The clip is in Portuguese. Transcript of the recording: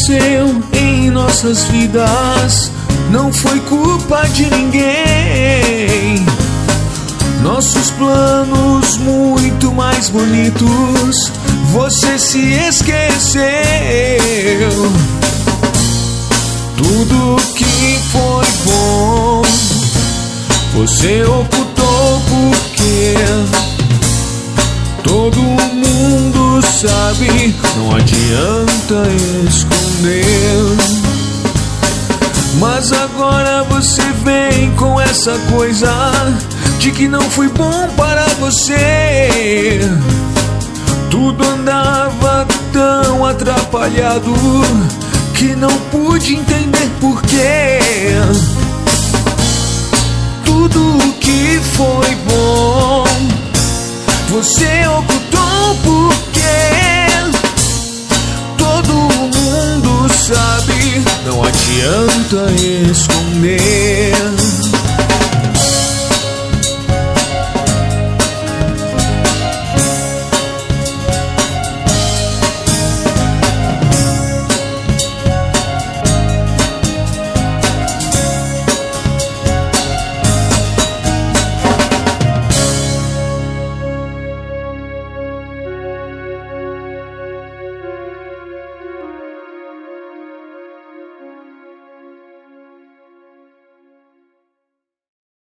aconteceu em nossas vidas não foi culpa de ninguém. Nossos planos muito mais bonitos você se esqueceu. Tudo que foi bom você ocultou porque todo mundo sabe, não adianta esconder. Mas agora você vem com essa coisa de que não foi bom para você. Tudo andava tão atrapalhado que não pude entender porquê. Tudo que foi bom você ocultou porque todo mundo sabe, não adianta esconder.